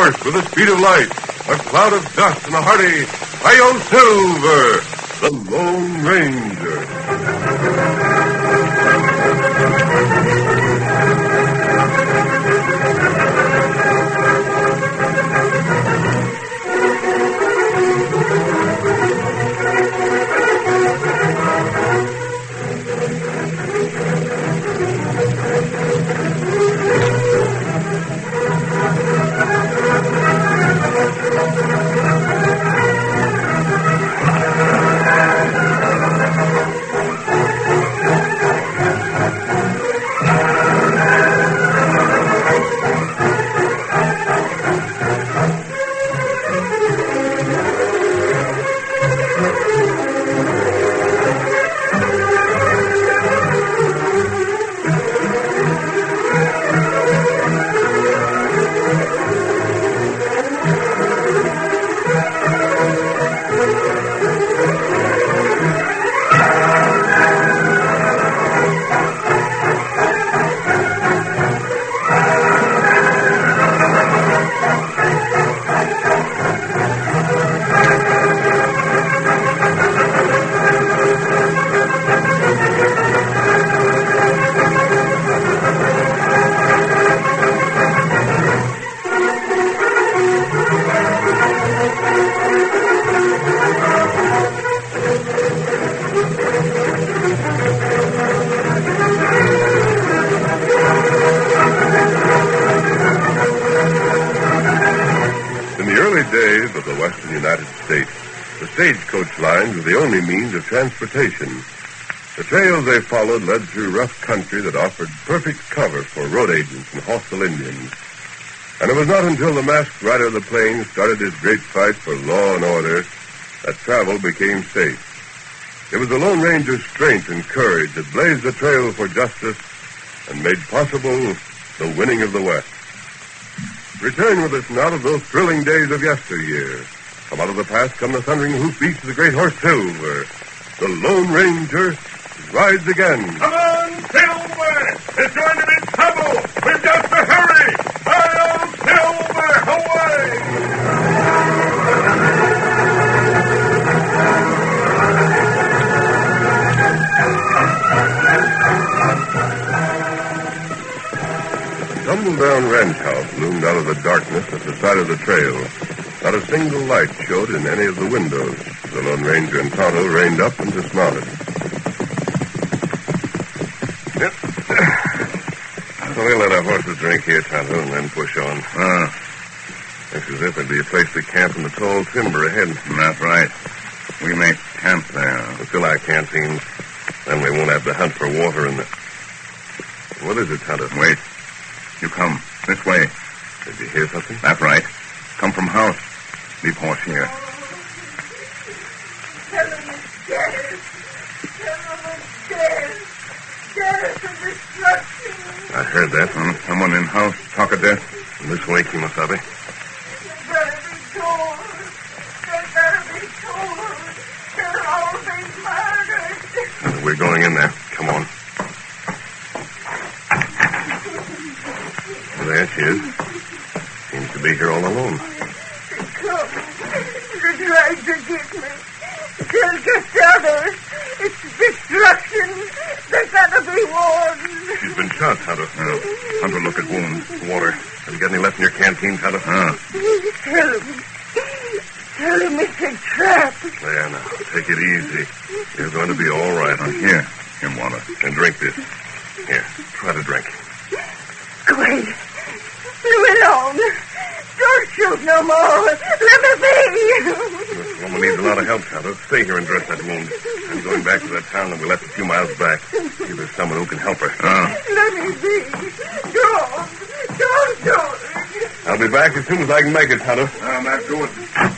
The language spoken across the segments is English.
first with the speed of light, a cloud of dust, and a hearty, Hi-Yo Silver, the Lone Ranger. Days of the western United States, the stagecoach lines were the only means of transportation. The trails they followed led through rough country that offered perfect cover for road agents and hostile Indians. And it was not until the masked rider of the plains started his great fight for law and order that travel became safe. It was the Lone Ranger's strength and courage that blazed the trail for justice and made possible the winning of the West. Return with us now to those thrilling days of yesteryear. From out of the past come the thundering hoofbeats of the great horse Silver. The Lone Ranger rides again. Come on, Silver! There's going to be trouble! We've got to hurry! Hi-Yo Silver! Away! The tumble-down ranch house loomed out of the darkness at the side of the trail. Not a single light showed in any of the windows. The Lone Ranger and Tonto reined up and dismounted. Yep. So we'll let our horses drink here, Tonto, and then push on. Looks as if there'd be a place to camp in the tall timber ahead. That's right. We may camp there. We'll fill our canteens. Then we won't have to hunt for water in the... What is it, Tonto? Wait. You come. This way. Did you hear something? That's right. Come from house. Leave horse here. Tell him it's dead. Tell him it's dead. Death and destruction. I heard that. Someone in house talk of death. This way, Kimasabi. They gotta be told. They gotta be told. They'll all be murdered. We're going in there. Come on. There she is. Seems to be here all alone. Come. They're trying to get me. They'll get the others. It's destruction. They gotta be warned. She's been shot, Tonto. Hunter, look at wounds. Water. Have you got any left in your canteen, Tonto? Tell him it's a trap. There, now. Take it easy. You're going to be all right. Here. Here, water. And drink this. Here, try to drink. Quiet. Leave me alone. Don't shoot no more. Let me be. This woman needs a lot of help, Tonto. Stay here and dress that wound. I'm going back to that town that we left a few miles back. See if there's someone who can help her. Let me be. Don't do it. I'll be back as soon as I can make it, Tonto. That's good.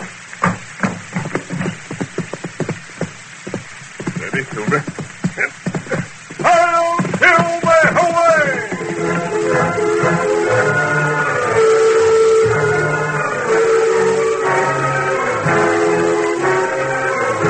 Ready, Silver? Yep. Hi-Yo Silver! Away!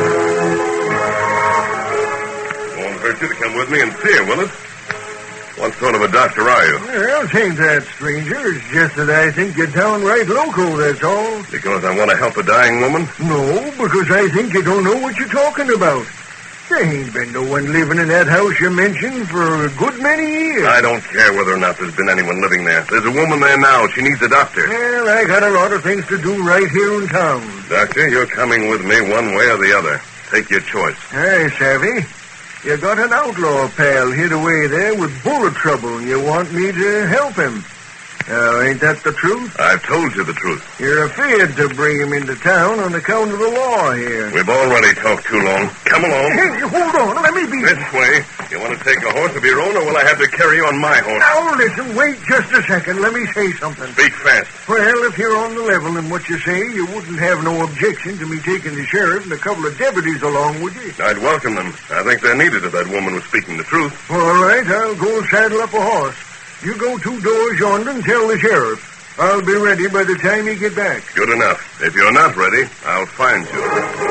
Won't hurt you to come with me and see her, will it? Once sort of a doctor are you? Well, it ain't that, stranger. It's just that I think you're downright loco, that's all. Because I want to help a dying woman? No, because I think you don't know what you're talking about. There ain't been no one living in that house you mentioned for a good many years. I don't care whether or not there's been anyone living there. There's a woman there now. She needs a doctor. Well, I got a lot of things to do right here in town. Doctor, you're coming with me one way or the other. Take your choice. Hey, Savvy. You got an outlaw pal hid away there with bullet trouble, and you want me to help him. Ain't that the truth? I've told you the truth. You're afraid to bring him into town on account of the law here. We've already talked too long. Come along. Hey, hold on. Let me be... This way. You want to take a horse of your own, or will I have to carry you on my horse? Now, listen. Wait just a second. Let me say something. Speak fast. Well, if you're on the level in what you say, you wouldn't have no objection to me taking the sheriff and a couple of deputies along with you. I'd welcome them. I think they're needed if that woman was speaking the truth. All right. I'll go saddle up a horse. You go 2 doors yonder and tell the sheriff. I'll be ready by the time you get back. Good enough. If you're not ready, I'll find you.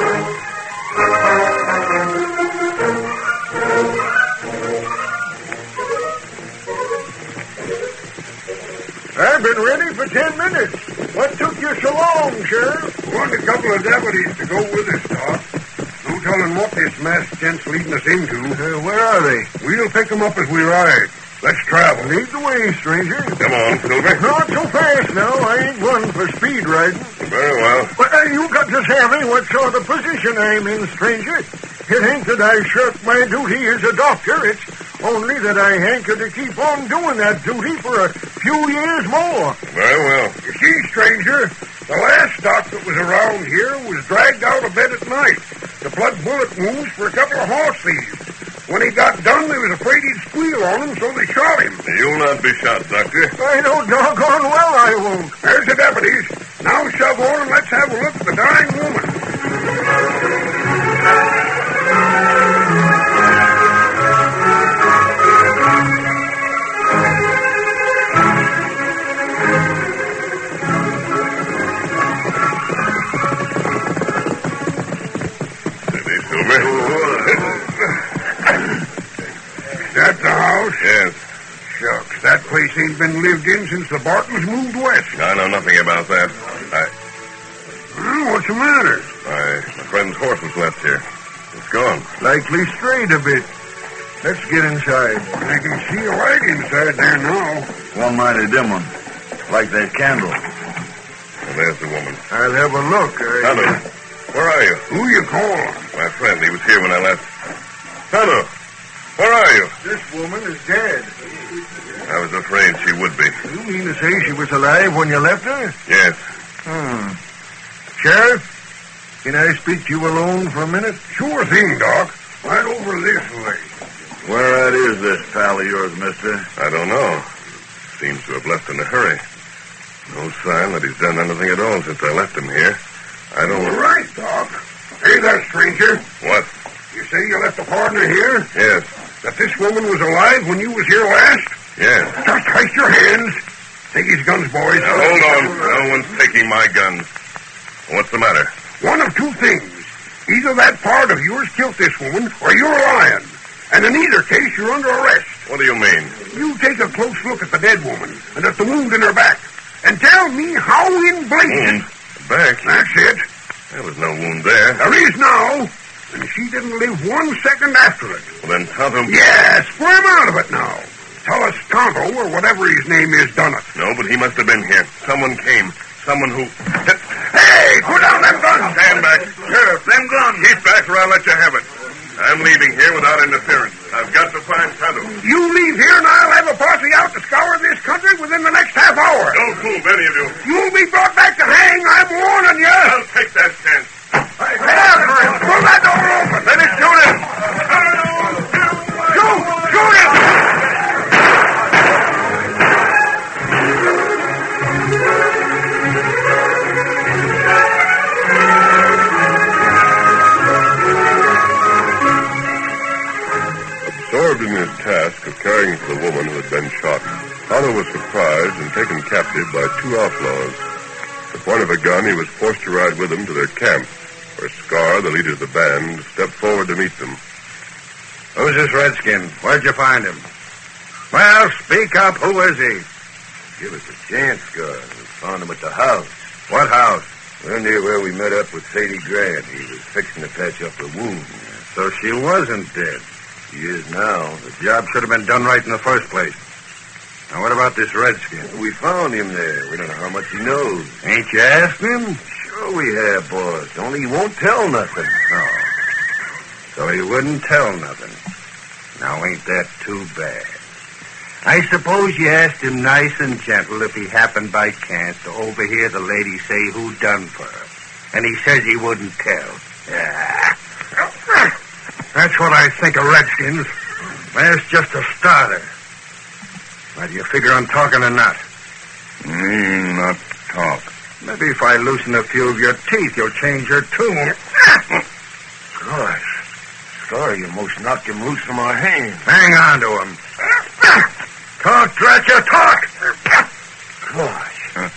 I've been ready for 10 minutes. What took you so long, Sheriff? Want a couple of deputies to go with us, Doc. No telling what this masked gent's leading us into. Where are they? We'll pick them up as we ride. Let's travel. Lead the way, stranger. Come on, Silver. Not so fast now. I ain't one for speed riding. Very well. Well, you got to tell me what sort of position I'm in, stranger. It ain't that I shirk my duty as a doctor. It's only that I hanker to keep on doing that duty for a few years more. Very well. You see, stranger, the last doc that was around here was dragged out of bed at night to plug bullet wounds for a couple of horse thieves. When he got done, they was afraid he'd squeal on them, so they shot him. You'll not be shot, Doctor. I know doggone well I won't. There's the deputies. Now shove on and let's have a look at the dying woman. Steady, Silver. That the house? Yes. Shucks, that place ain't been lived in since the Bartons moved west. I know nothing about that. What's the matter? My friend's horse was left here. It's gone. Likely strayed a bit. Let's get inside. I can see a light inside there now. One mighty dim one. Like that candle. Well, there's the woman. I'll have a look. Tonto, where are you? Who you calling? My friend, he was here when I left. Tonto, where are you? This woman is dead. I was afraid she would be. You mean to say she was alive when you left her? Yes. Sheriff, can I speak to you alone for a minute? Sure thing, Doc. Right over this way. Where is this pal of yours, mister? I don't know. Seems to have left in a hurry. No sign that he's done anything at all since I left him here. I don't... All right, Doc. Hey there, stranger. What? You say you left a partner here? Yes. That this woman was alive when you was here last? Yes. Just place your hands. Take his guns, boys. Now, hold on. No one's taking my guns. What's the matter? One of two things. Either that part of yours killed this woman, or you're lying. And in either case, you're under arrest. What do you mean? You take a close look at the dead woman and at the wound in her back. And tell me how in blazes... Back? That's it. There was no wound there. There is now. And she didn't live 1 second after it. Well, then Tonto... Yes, squirm out of it now. Tell us Tonto, or whatever his name is, done it. No, but he must have been here. Someone came. Someone who... Hey, put down them guns. Stand back. Sheriff, them guns. Keep back or I'll let you have it. I'm leaving here without interference. I've got to find Tonto. You leave here and I'll have a posse out to scour this country within the next half hour. Don't move, any of you. You'll be brought back to hang, I'm warning you. I'll take that chance. Get after him. Pull that door open. Let it shoot him. Shoot! Shoot him! Absorbed in his task of caring for the woman who had been shot, Tonto was surprised and taken captive by 2 outlaws. At the point of a gun, he was forced to ride with them to their camp, where Scar, the leader of the band, stepped forward to meet them. Who's this redskin? Where'd you find him? Well, speak up. Who is he? Give us a chance, Scar. We found him at the house. What house? We're near where we met up with Sadie Grant. He was fixing to patch up her wound. So she wasn't dead. She is now. The job should have been done right in the first place. Now, what about this redskin? We found him there. We don't know how much he knows. Ain't you asked him? Sure we have, boss. Only he won't tell nothing. Oh. So he wouldn't tell nothing. Now, ain't that too bad? I suppose you asked him nice and gentle if he happened by chance to overhear the lady say who done for her. And he says he wouldn't tell. Yeah. That's what I think of redskins. That's just a starter. Now, do you figure on talking or not? Not talk. Maybe if I loosen a few of your teeth, you'll change your tune. Gosh. Scar, you most knocked him loose from our hands. Hang on to him. Talk, drat you, talk! Gosh.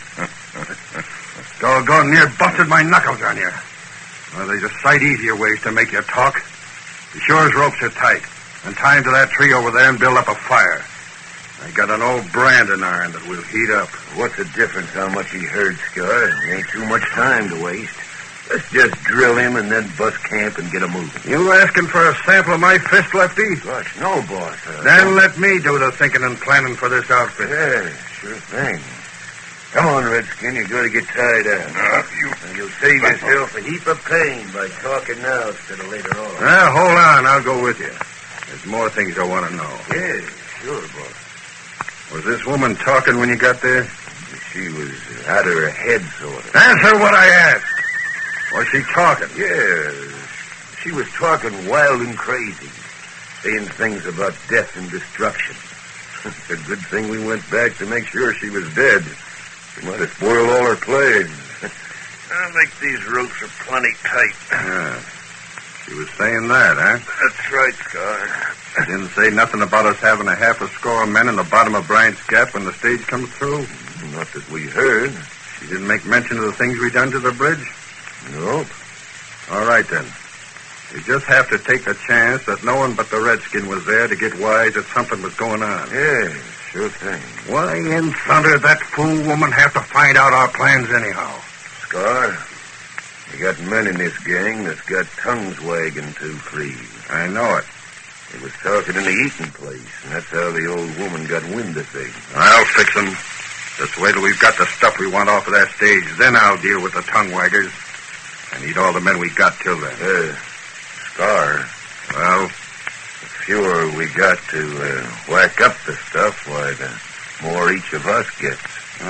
Doggone near busted my knuckles on you. Well, there's a sight easier ways to make you talk. Be sure as ropes are tight. And tie him to that tree over there and build up a fire. I got an old branding iron that we'll heat up. What's the difference how much he heard, Scar? There ain't too much time to waste. Let's just drill him and then bust camp and get him moving. You asking for a sample of my fist, Lefty? Gosh, no, boss. Then let me do the thinking and planning for this outfit. Yeah, sure thing. Come on, Redskin. You're going to get tied out. You'll save yourself a heap of pain by talking now instead of later on. Well, hold on. I'll go with you. There's more things I want to know. Yeah, sure, boss. Was this woman talking when you got there? She was out of her head, sort of. Answer what I asked. Was she talking? Yeah, she was talking wild and crazy, saying things about death and destruction. It's a good thing we went back to make sure she was dead. She might have spoiled all her plans. I think these ropes are plenty tight. Yeah. She was saying that, huh? That's right, Scar. She didn't say nothing about us having a half a score of men in the bottom of Bryant's Gap when the stage comes through? Not that we heard. She didn't make mention of the things we done to the bridge? Nope. All right, then. You just have to take a chance that no one but the redskin was there to get wise that something was going on. Yeah, sure thing. Why in thunder did that fool woman have to find out our plans anyhow? Scar, you got men in this gang that's got tongues wagging too free. I know it. They was talking in the eating place, and that's how the old woman got wind of things. I'll fix them. Just wait till we've got the stuff we want off of that stage. Then I'll deal with the tongue waggers. I need all the men we got till then. Scar. Well? The fewer we got to whack up the stuff, why, the more each of us gets.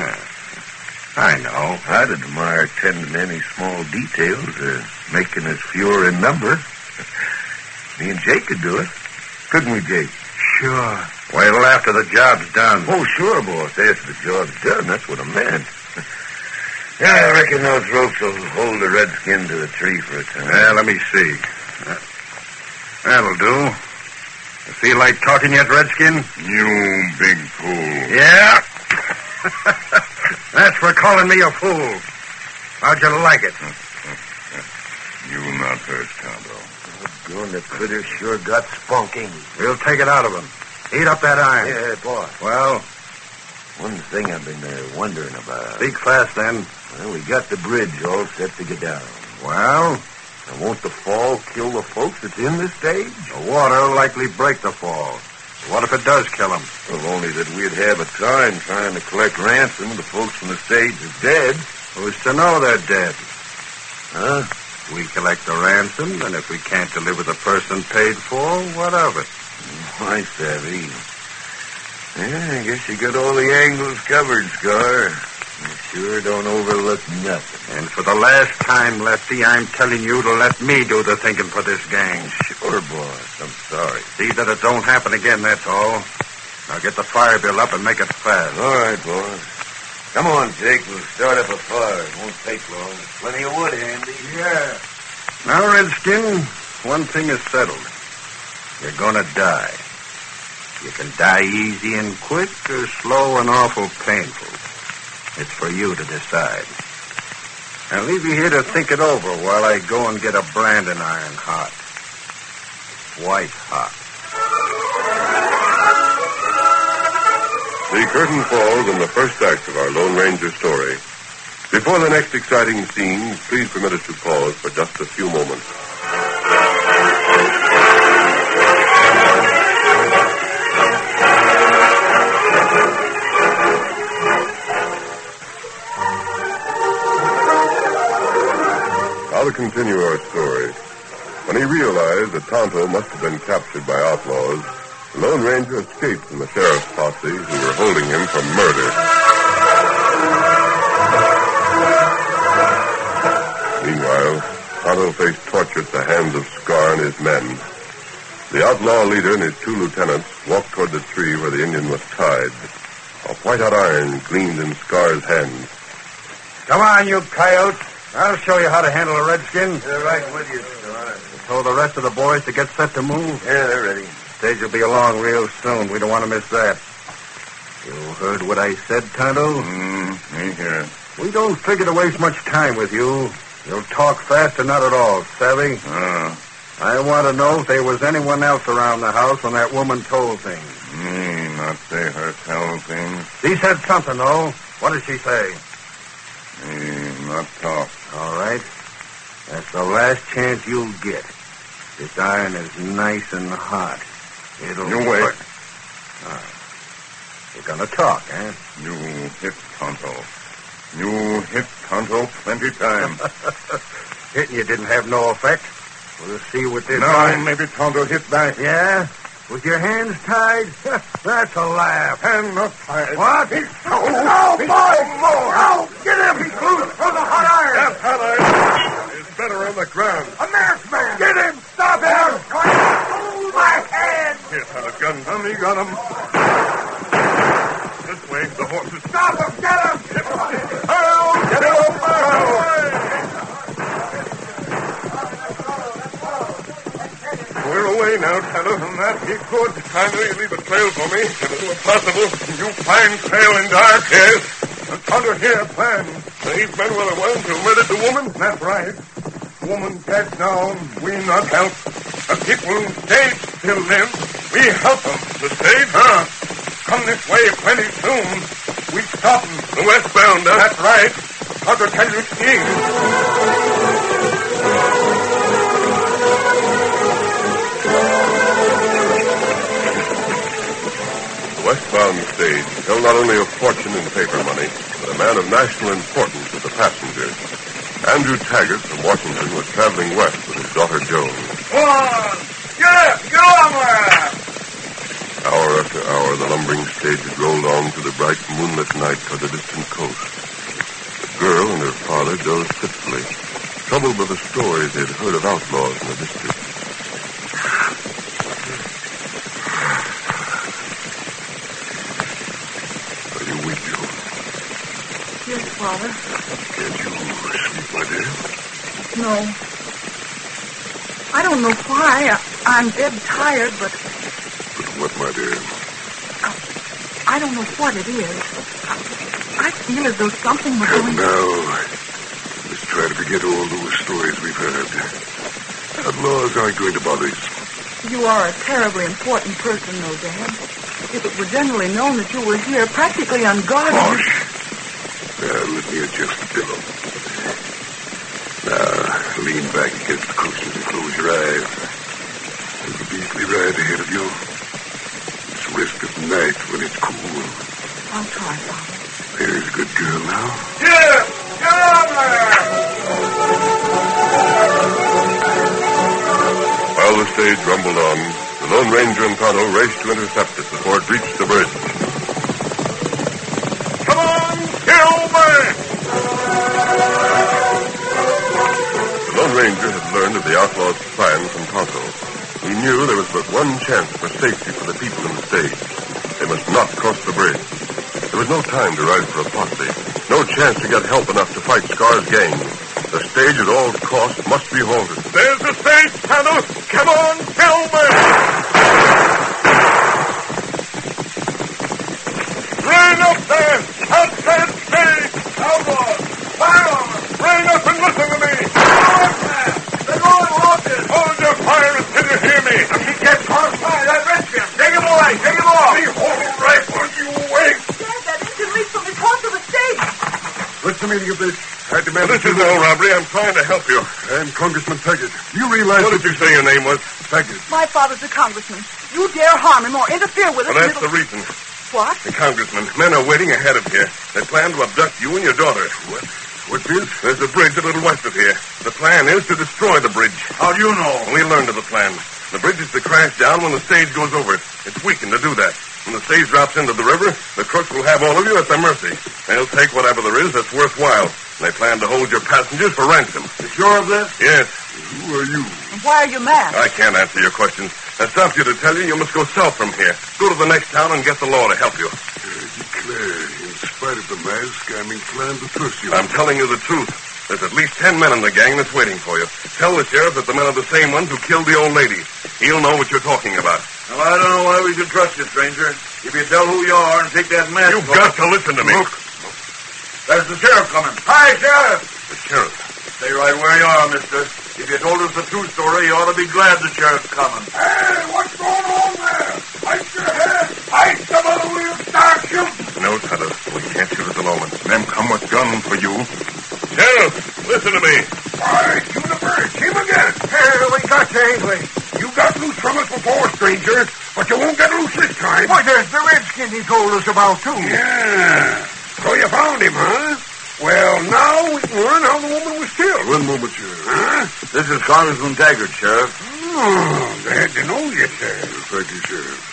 I know. I'd admire tending any small details, making us fewer in number. Me and Jake could do it. Couldn't we, Jake? Sure. Wait till after the job's done. Oh, sure, boss. After the job's done, that's what I meant. Yeah, I reckon those ropes will hold the redskin to the tree for a time. Yeah, let me see. That'll do. You feel like talking yet, redskin? You big fool. Yeah? That's for calling me a fool. How'd you like it? You not first, Tonto. Doggone, the critter sure got spunking. We'll take it out of him. Heat up that iron. Yeah, boss. Well? One thing I've been wondering about. Speak fast, then. Well, we got the bridge all set to get down. Well? And won't the fall kill the folks that's in the stage? The water will likely break the fall. What if it does kill them? Well, only that we'd have a time trying to collect ransom. The folks from the stage is dead. Who's to know they're dead? Huh? We collect the ransom, and if we can't deliver the person paid for, what of it? I savvy. Yeah, I guess you got all the angles covered, Scar. You sure don't overlook nothing. And for the last time, Lefty, I'm telling you to let me do the thinking for this gang. Sure, boss. I'm sorry. See that it don't happen again, that's all. Now get the fire bill up and make it fast. All right, boss. Come on, Jake. We'll start up a fire. It won't take long. Plenty of wood handy. Yeah. Now, Redskin, one thing is settled. You're gonna die. You can die easy and quick or slow and awful painful. It's for you to decide. I'll leave you here to think it over while I go and get a branding iron hot. White hot. The curtain falls on the first act of our Lone Ranger story. Before the next exciting scenes, please permit us to pause for just a few moments. Now to continue our story. When he realized that Tonto must have been captured by outlaws, the Lone Ranger escaped from the sheriff's posse who were holding him for murder. Meanwhile, Tonto faced torture at the hands of Scar and his men. The outlaw leader and his two lieutenants walked toward the tree where the Indian was tied. A white-hot iron gleamed in Scar's hands. Come on, you coyotes. I'll show you how to handle a redskin. They're right with you, Scar. Told the rest of the boys to get set to move. Yeah, they're ready. Stage will be along real soon. We don't want to miss that. You heard what I said, Tonto? Me here. We don't figure to waste much time with you. You'll talk fast or not at all, savvy? I want to know if there was anyone else around the house when that woman told things. Me not say her tell things. She said something, though. What did she say? Me not talk. All right. That's the last chance you'll get. This iron is nice and hot. It'll... You wait. You're gonna talk, eh? You hit Tonto. You hit Tonto plenty time. Hitting you didn't have no effect. We'll see what this... Now maybe Tonto hit back. Yeah? With your hands tied? That's a laugh. Hands not tied. What? Oh, boy! Oh, get him! He's loose from the hot iron! That hot iron is better on the ground. A masked man! Get him! Stop him! Hold my hand! Here's how the gun come. He got him. This way, the horses. Stop him! Get him! Get him up! We're away now, Tonto. From that, he could. I know you leave a trail for me. If it were possible, you find trail in dark, yes. And Tonto here plan. These men were the ones who murdered the woman? That's right. Woman dead now, we not help. The people in stage still live. We help them. The stage? Come this way plenty soon. We stop them. The westbound, That's right. Tonto, can you see? The westbound stage held not only a fortune in paper money, but a man of national importance as a passenger. Andrew Taggart from Washington was traveling west with his daughter Joan. Come on! Get on there! Hour after hour, the lumbering stage had rolled on through the bright moonlit night toward the distant coast. The girl and her father dozed fitfully, troubled by the stories they had heard of outlaws in the district. Are you weak, Joan? Yes, Father. Can't you sleep, my dear? No. I don't know why. I'm dead tired, but But what, my dear? I don't know what it is. I feel as though something was Come going... now. Let's try to forget all those stories we've heard. Outlaws aren't going to bother us. You are a terribly important person, though, Dad. If it were generally known that you were here, practically unguarded... Hush. Now, let me adjust the pillow. Now, lean back against the cushions and close your eyes. There's a beastly ride ahead of you. It's rest at night when it's cool. I'll try, Father. There's a good girl now. Get on there! While the stage rumbled on, the Lone Ranger and Tonto raced to intercept it before it reached the bridge. Come on, get over! The Lone Ranger had learned of the outlaw's plan from Tonto. He knew there was but one chance for safety for the people in the stage. They must not cross the bridge. There was no time to ride for a posse. No chance to get help enough to fight Scar's gang. The stage at all costs must be halted. There's the stage, Tonto! Come on, Silver! Rain up there! Outside the stage! Outlaws! Fire on them! Rain up and listen to me! They're going horses! Hold your fire until you hear me! If he gets on fire, I bet you! Take him away! Take him off! Hold right when you wait! any of this. I demand... This is no robbery. I'm trying to help you. I'm Congressman Taggart. You realize... What did you say your name was? Taggart. My father's a congressman. You dare harm him or interfere with us... Well, that's the reason. What? The congressman. Men are waiting ahead of here. They plan to abduct you and your daughter. What? What's this? There's a bridge a little west of here. The plan is to destroy the bridge. How do you know? We learned of the plan. The bridge is to crash down when the stage goes over it. It's weakened to do that. When the stage drops into the river, the crooks will have all of you at their mercy. They'll take whatever there is that's worthwhile. They plan to hold your passengers for ransom. You sure of this? Yes. Who are you? And why are you mad? I can't answer your questions. I stopped you to tell you must go south from here. Go to the next town and get the law to help you. Declare, in spite of the mask, I'm inclined to trust you. I'm telling you the truth. There's at least 10 men in the gang that's waiting for you. Tell the sheriff that the men are the same ones who killed the old lady. He'll know what you're talking about. Well, I don't know why we should trust you, stranger. If you tell who you are and take that mask You've got to listen to me. Look. There's the sheriff coming. Hi, Sheriff. The sheriff. Stay right where you are, mister. If you told us the true story, you ought to be glad the sheriff's coming. Hey, what's going on there? Light your head. Light some of the wheel. Start shooting. No, Tonto. We can't shoot at the moment. Them come with gun for you. Sheriff, listen to me. Why, Juniper, it's him again. We got you, ain't we? You got loose from us before, stranger, but you won't get loose this time. Why, there's the redskin he told us about, too. Yeah. So you found him, huh? Well, now we can learn how the woman was killed. One moment, Sheriff. Huh? This is Congressman Taggart, Sheriff. Oh, glad to know you, sir. Thank you, Sheriff.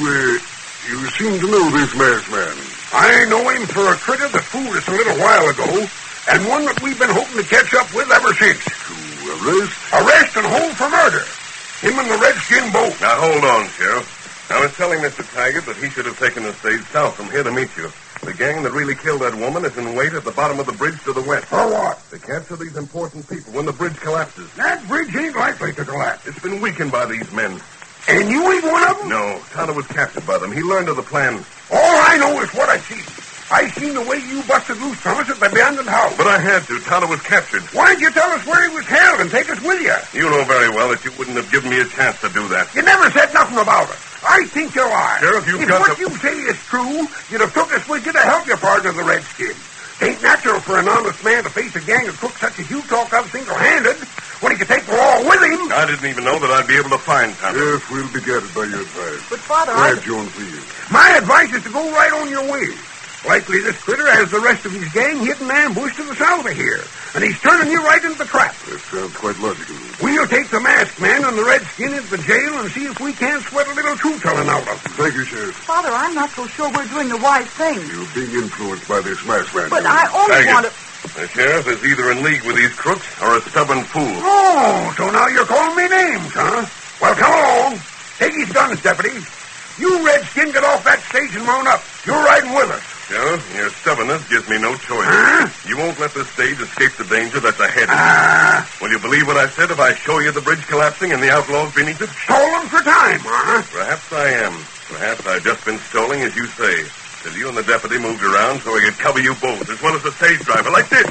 You seem to know this masked man. I know him for a critter that fooled us a little while ago, and one that we've been hoping to catch up with ever since. To arrest? Arrest and hold for murder. Him and the redskin both. Now, hold on, Sheriff. I was telling Mr. Taggart that he should have taken the stage south from here to meet you. The gang that really killed that woman is in wait at the bottom of the bridge to the west. For what? To capture these important people when the bridge collapses. That bridge ain't likely to collapse. It's been weakened by these men. And you ain't one of them? No, Tonto was captured by them. He learned of the plan. All I know is what I see. I seen the way you busted loose from us at the abandoned house. But I had to. Tonto was captured. Why'd you tell us where he was held and take us with you? You know very well that you wouldn't have given me a chance to do that. You never said nothing about it. I think you lied. Sheriff, you've if got what to... you say is true, you'd have took us with you to help your partner, the redskin. It ain't natural for an honest man to face a gang of crooks such as you talk of single-handed when he could take the law with him. I didn't even know that I'd be able to find Tonto. Sheriff, we'll be guided by your advice. But, Father, Glad Joan for you. My advice is to go right on your way. Likely this critter has the rest of his gang hidden ambush to the south of here, and he's turning you right into the trap. That sounds quite logical. We'll take the masked man and the redskin into the jail and see if we can't sweat a little truth-telling out of him. Thank you, Sheriff. Father, I'm not so sure we're doing the wise thing. You're being influenced by this masked man. But I only Taggart. want to... The sheriff is either in league with these crooks or a stubborn fool. Oh, so now you're calling me names, huh? Well, come along. Take his guns, deputy. You redskin get off that stage and mount up. You're riding with us. Sheriff, your stubbornness gives me no choice. Huh? You won't let this stage escape the danger that's ahead. Will you believe what I said if I show you the bridge collapsing and the outlaws beneath it? Stolen for time, huh? Perhaps I am. Perhaps I've just been stalling, as you say, till you and the deputy moved around so I could cover you both, as well as the stage driver, like this.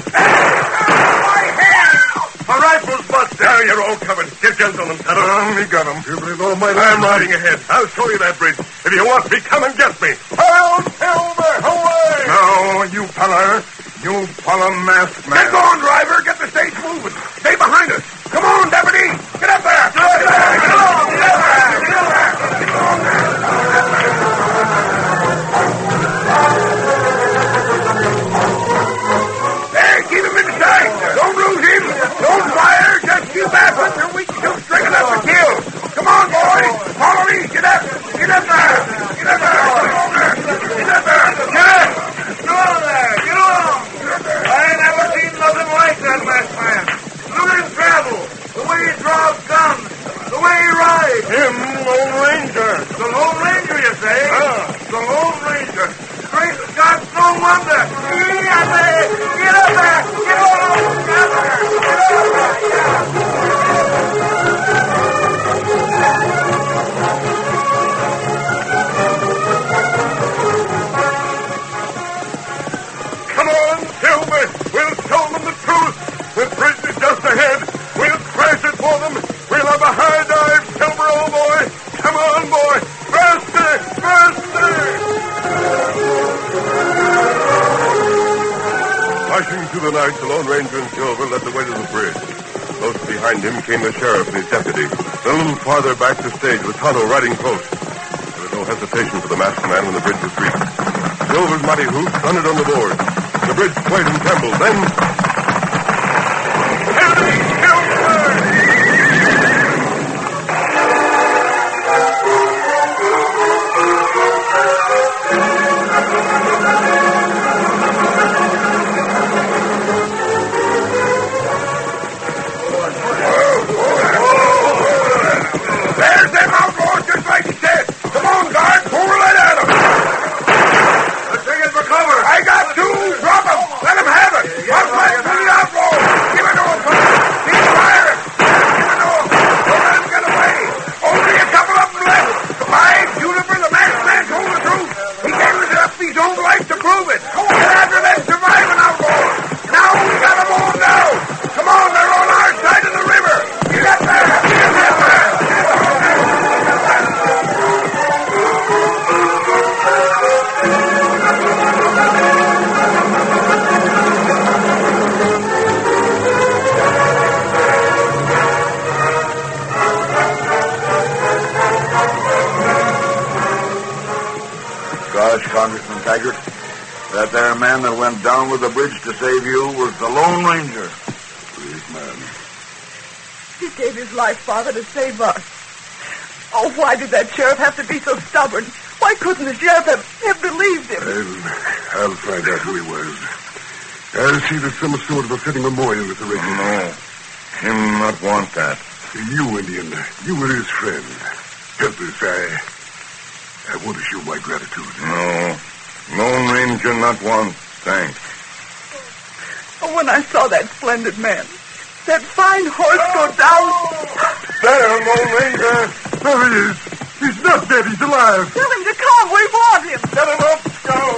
My hand! My rifle's busted. There, you're all covered. Get guns on them, Tonto. He got him. With all my I'm riding ahead. I'll show you that bridge. If you want me, come and get me. I'll tell me away! No, you fella. You follow masked man. Get going, driver. Get the stage moving. Stay behind us. Come on, deputy. Get up there. Get up there. Get along. Get up there. Get up there. Get along there. There, keep him in sight. Don't lose him. Don't fire. Just keep after until we can shoot straight enough to kill. Come on, boys. Follow me. Get up. Get up there. Get up there. Get along there. Get up there. Get up. Get on there. Get on. I ain't never seen nothing like that, masked man. Look at him travel. The way he draws guns. The way he rides. Him, Lone Ranger. The Lone Ranger, you say? The Lone Ranger. Great Scott, no wonder. Get up there. Get up there. Get on. Get up there. Get up there. Come on, Silver. We'll show them the truth. The bridge is just ahead. We'll crash it for them. We'll have a high dive, Silver, old boy. Come on, boy. Faster. Faster. Flashing through the night, the Lone Ranger and Silver led the way to the bridge. Close behind him came the sheriff and his deputy. Then a little farther back the stage was Tonto riding close. There was no hesitation for the masked man when the bridge was reached. Silver's mighty hoofs thundered on the board. The bridge swayed and trembled. Then... There's them outlaws, just like he said. Come on, guard, pour a lead at them. Let's take it for cover. I got two. Drop them. Let them have it. I'll fight for the outlaws. Give it to them, fellas. Keep firing. Give it to them. Don't let them get away. Only a couple of them left. By Juniper, the masked man told the truth. He gave us up his own life to prove it. Get after them surviving outlaws. Now we got them all down. Come on, they're on our side of the river. Get up there. Get up there. Gosh, Congressman Taggart, that there man that went down with the bridge to save you was the Lone Ranger. Great man. He gave his life, Father, to save us. Oh, why did that sheriff have to be so stubborn? Why couldn't the sheriff have believed him? I'll find out who he was. I'll see there's some sort of a fitting memorial at the regiment. No, him not want that. You, Indian, you were his friend. Helpless, I want to show my gratitude. No, Lone Ranger not want thanks. Oh, when I saw that splendid man, that fine horse go down... There, Lone Ranger. There he is. He's not dead. He's alive. Tell him to come. We want him. Get him up, Scout.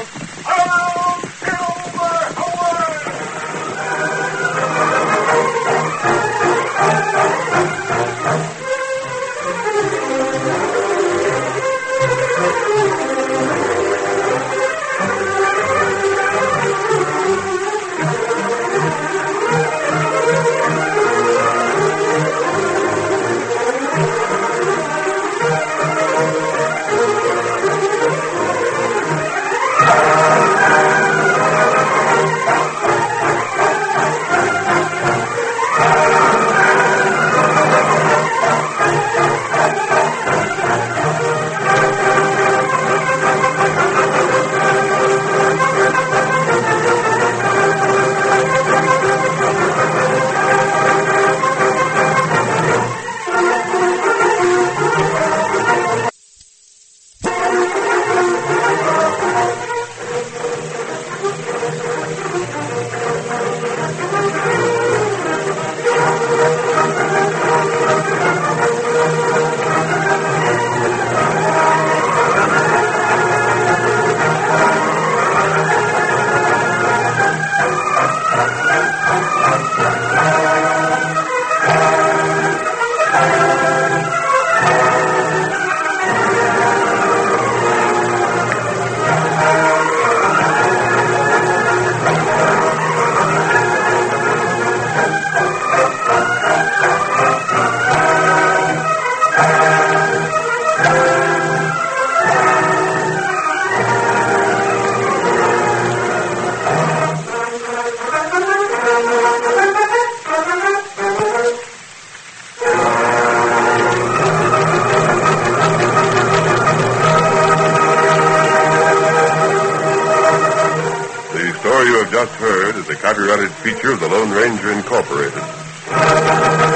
The story you have just heard is a copyrighted feature of the Lone Ranger Incorporated.